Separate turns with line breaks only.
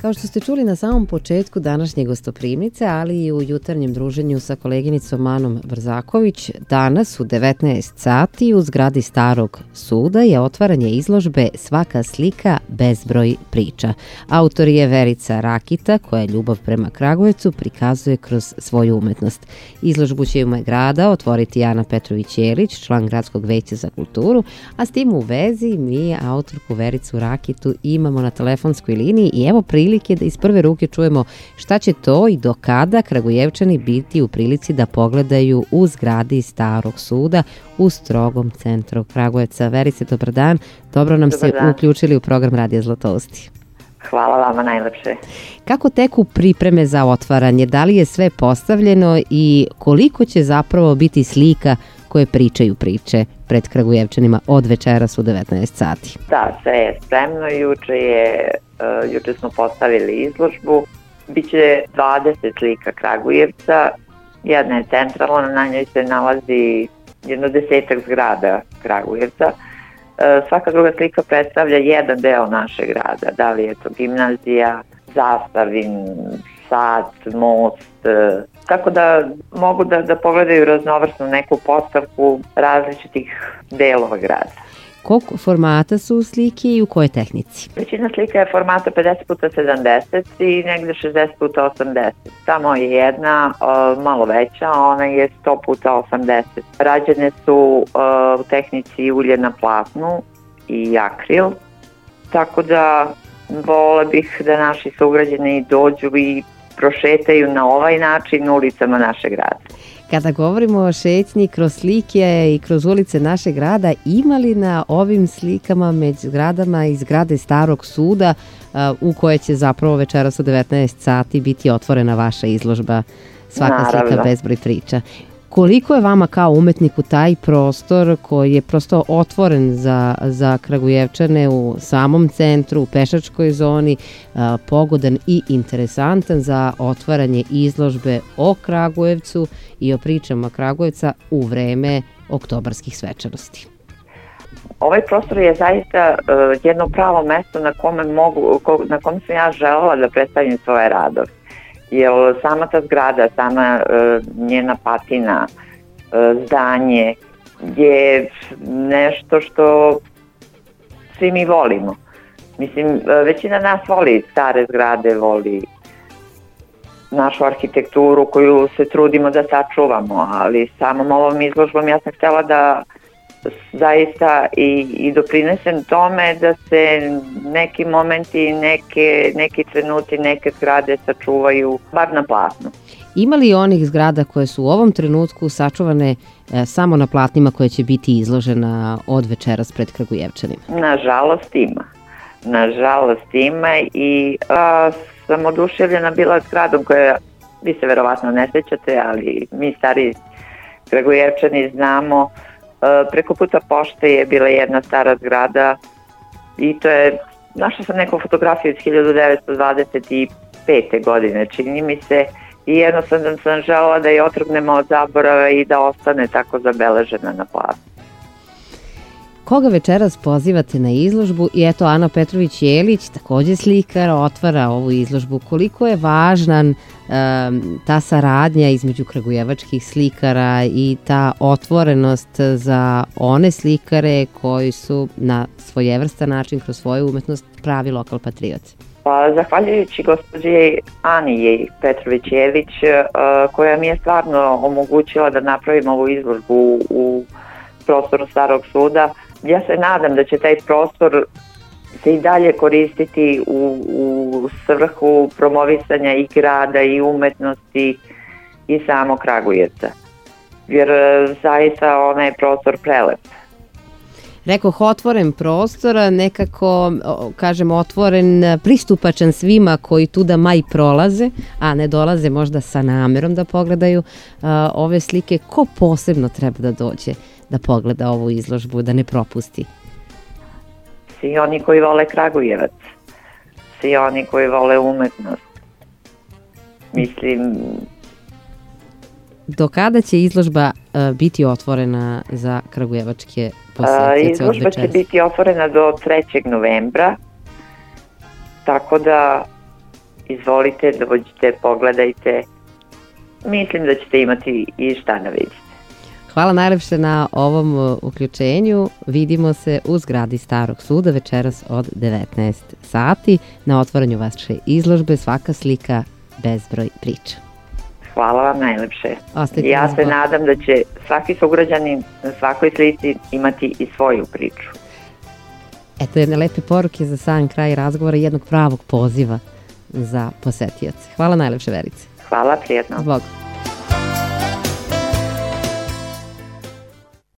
Kao što ste čuli na samom početku današnje gostoprimnice, ali i u jutarnjem druženju sa koleginicom Anom Vrzaković, danas u 19 sati u zgradi Starog suda je otvaranje izložbe Svaka slika, bezbroj priča. Autor je Verica Rakita, koja ljubav prema Kragujevcu prikazuje kroz svoju umetnost. Izložbu će u ime grada otvoriti Ana Petrović-Jelić, član Gradskog veća za kulturu, a s tim u vezi mi autorku Vericu Rakitu imamo na telefonskoj liniji i evo prilike da iz prve ruke čujemo šta će to i do kada Kragujevčani biti u prilici da pogledaju u zgradi Starog suda u strogom centru Kragujevca. Verice, dobar dan. Dobro nam se uključili u program Radija Zlatosti.
Hvala vama najlepše.
Kako teku pripreme za otvaranje? Da li je sve postavljeno i koliko će zapravo biti slika koje pričaju priče pred Kragujevčanima od večeras u 19 sati?
Da, sve je spremno. Juče smo postavili izložbu. Biće 20 slika Kragujevca. Jedna je centralna, na njoj se nalazi jedno 10 zgrada Kragujevca. Svaka druga slika predstavlja jedan deo našeg grada. Da li je to gimnazija, Zastavin, sad, most, tako da mogu da pogledaju raznovrsnu neku postavku različitih delova grada.
Koliko formata su slike i u kojoj tehnici?
Većina slika je formata 50x70 i negde 60x80. Samo je jedna malo veća, ona je 100x80. Rađene su u tehnici ulje na platnu i akril, tako da vole bih da naši sugrađani dođu i prošetaju na ovaj način ulicama našeg grada.
Kada govorimo o šetnji kroz slike i kroz ulice našeg grada, ima li na ovim slikama među zgradama i zgrade Starog suda u koje će zapravo večeras u 19 sati biti otvorena vaša izložba Svaka slika, bezbroj priča? Koliko je vama kao umetniku taj prostor koji je prosto otvoren za Kragujevčane u samom centru, u pešačkoj zoni, pogodan i interesantan za otvaranje izložbe o Kragujevcu i o pričama Kragujevca u vreme oktobarskih svečanosti?
Ovaj prostor je zaista jedno pravo mesto na kom sam ja želela da predstavim svoje radove. Jer sama ta zgrada, sama njena patina, zdanje je nešto što svi mi volimo. Mislim, većina nas voli stare zgrade, voli našu arhitekturu koju se trudimo da sačuvamo, ali samom ovom izložbom ja sam htjela da zaista i doprinesem tome da se neki momenti, neki trenuti, neke zgrade sačuvaju bar na platnu.
Ima li onih zgrada koje su u ovom trenutku sačuvane samo na platnima koje će biti izložena od večeras pred Kragujevčanima?
Nažalost ima i sam oduševljena bila zgradom koja, vi se verovatno ne sećate, ali mi stari Kragujevčani znamo. Preko puta pošte je bila jedna stara zgrada i to je, našla sam neku fotografiju iz 1925. godine, čini mi se, i jednostavno sam želela da je otrgnemo od zaborava i da ostane tako zabeležena na platnu.
Koga večeras pozivate na izložbu? I eto, Ana Petrović-Jelić, takođe slikar, otvara ovu izložbu. Koliko je važna ta saradnja između kragujevačkih slikara i ta otvorenost za one slikare koji su na svojevrstan način kroz svoju umetnost pravi lokal patriote?
Pa, zahvaljujući gospođi Ani Petrović-Jelić, koja mi je stvarno omogućila da napravim ovu izložbu u prostoru Starog suda, ja se nadam da će taj prostor se i dalje koristiti u svrhu promovisanja i grada i umetnosti i samog Kragujevca. Jer zaista onaj je prostor prelep.
Rekoh, otvoren prostor, nekako, kažem, otvoren, pristupačan svima koji tuda maj prolaze, a ne dolaze možda sa namerom da pogledaju ove slike. Ko posebno treba da dođe da pogleda ovu izložbu, da ne propusti?
Svi oni koji vole Kragujevac, svi oni koji vole umetnost. Mislim...
Do kada će izložba biti otvorena za kragujevačke posetioce?
Izložba će biti otvorena do 3. novembra, tako da izvolite, dođite, pogledajte. Mislim da ćete imati i šta da vidite.
Hvala najlepše na ovom uključenju. Vidimo se u zgradi Starog suda večeras od 19 sati na otvaranju vaše izložbe Svaka slika, bezbroj priča.
Hvala vam najlepše.
Ostajte
ja se nadam da će svaki sugrađanin na svakoj slici imati i svoju priču.
Eto jedne lepe poruke za sam kraj razgovora i jednog pravog poziva za posetioce. Hvala najlepše, Verice.
Hvala, prijetno.
Zbog.